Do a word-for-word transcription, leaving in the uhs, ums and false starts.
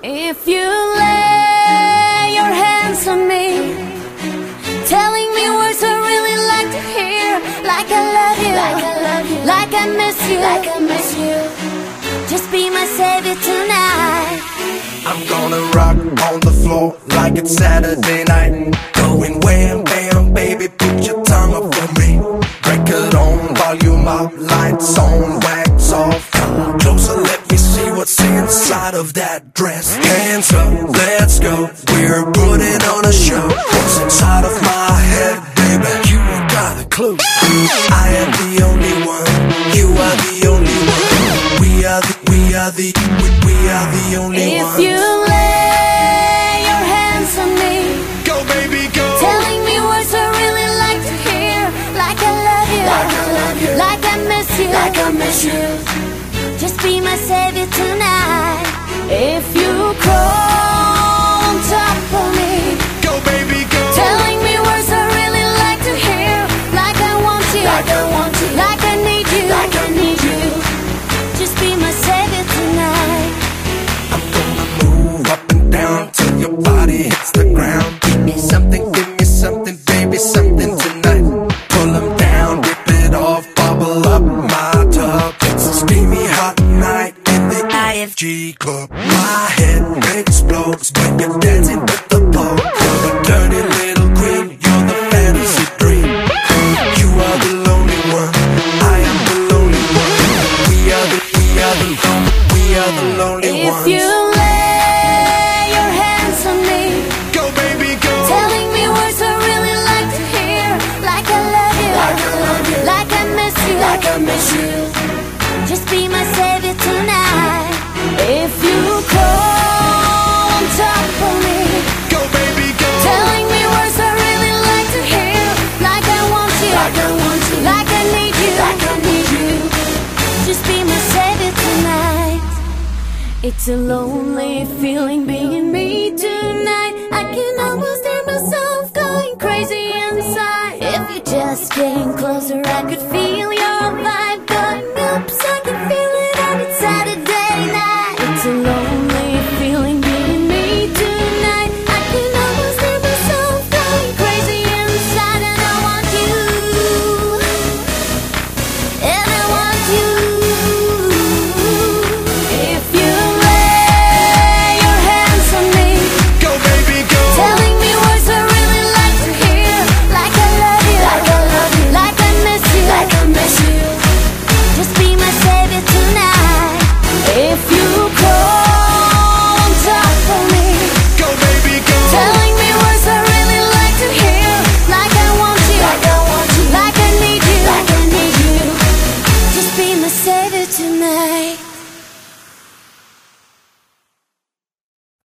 If you lay your hands on me, telling me words I really like to hear, like I love you, like I love you, like I miss you, like I miss you. Just be my savior tonight. I'm gonna rock on the floor like it's Saturday night. Going wham bam, baby, put your tongue up for me. Record on, volume up, lights on, wax off. Come closer, let me see what's inside of that dress. Hands up, let's go. We're putting on a show. What's inside of my head, baby? You got a clue. I am the only one. You are the only one. We are the, we are the, we, we are the only ones. If you lay your hands on me, go baby, go. telling me words I really like to hear, like I love you, like I love you, like I miss you, like I miss you. Just be my savior tonight. If you crawl on top of me, go baby, go. telling me words I really like to hear, like I want you, like I want you, like I need you, like I need you. Just be my savior tonight. I'm gonna move up and down till your body hits the ground. Give me something, give me something, baby, something tonight. Pull them down, rip it off, bubble up my tub. It's a steamy hot night in the I F G club. My head explodes when you're dancing with the pole. You're a dirty little queen, you're the fantasy dream. You are the lonely one, I am the lonely one. We are the, we are the lonely, we are the lonely if ones. If you lay your hands on me, go baby, go. telling me words I really like to hear, like I love you, like I love you, like I miss you, like I miss you. Just be my savior tonight. If you crawl on top of me, go baby, go. telling me words I really like to hear, like I want you, like I want you, like I need you, like I need you. Just be my savior tonight. It's a lonely feeling being me tonight. I can almost hear myself going crazy inside. If you just came closer, I could feel your vibe going up, so I can feel it on it's Saturday night. It's a lonely feeling being me tonight. I can almost hear myself going crazy inside, and I want you, and I want you. If you lay your hands on me, go baby, go. telling me words I really like to hear, like I love you, like I love you, like I miss you, like I miss you. Just be my savior tonight. If you crawl on top of me, go baby, go. telling me words I really like to hear, like I want you, like I want you, like I need you, like I need you. just be my savior tonight.